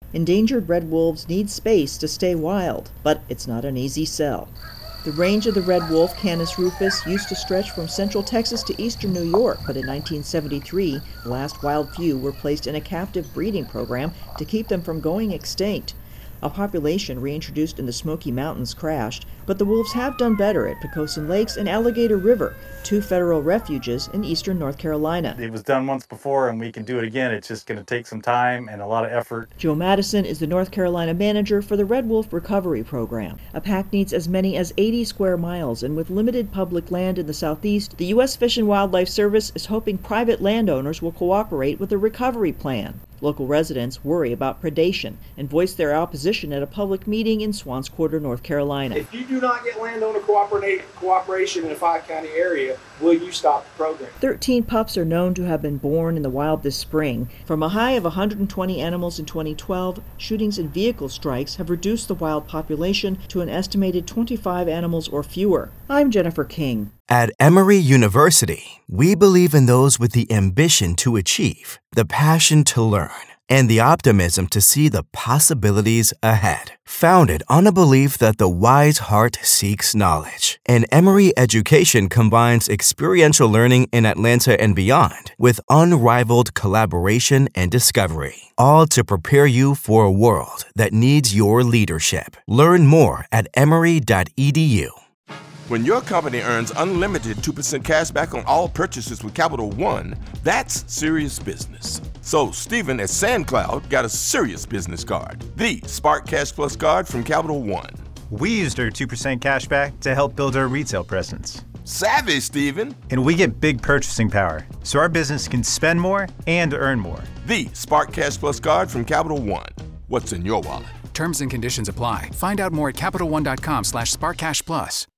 Endangered red wolves need space to stay wild, but it's not an easy sell. The range of the red wolf, Canis rufus, used to stretch from central Texas to eastern New York, but in 1973, the last wild few were placed in a captive breeding program to keep them from going extinct. A population reintroduced in the Smoky Mountains crashed, but the wolves have done better at Poquoson Lakes and Alligator River, two federal refuges in eastern North Carolina. It was done once before and we can do it again. It's just going to take some time and a lot of effort. Joe Madison is the North Carolina manager for the Red Wolf Recovery Program. A pack needs as many as 80 square miles, and with limited public land in the southeast, the U.S. Fish and Wildlife Service is hoping private landowners will cooperate with the recovery plan. Local residents worry about predation and voice their opposition at a public meeting in Swans Quarter, North Carolina. If you do not get landowner cooperation in a 5-county area, will you stop the program? 13 pups are known to have been born in the wild this spring. From a high of 120 animals in 2012, shootings and vehicle strikes have reduced the wild population to an estimated 25 animals or fewer. I'm Jennifer King. At Emory University, we believe in those with the ambition to achieve, the passion to learn, and the optimism to see the possibilities ahead. Founded on a belief that the wise heart seeks knowledge, and Emory education combines experiential learning in Atlanta and beyond with unrivaled collaboration and discovery, all to prepare you for a world that needs your leadership. Learn more at emory.edu. When your company earns unlimited 2% cash back on all purchases with Capital One, that's serious business. So Stephen at SandCloud got a serious business card, the Spark Cash Plus card from Capital One. We used our 2% cash back to help build our retail presence. Savvy, Stephen. And we get big purchasing power, so our business can spend more and earn more. The Spark Cash Plus card from Capital One. What's in your wallet? Terms and conditions apply. Find out more at CapitalOne.com/SparkCashPlus.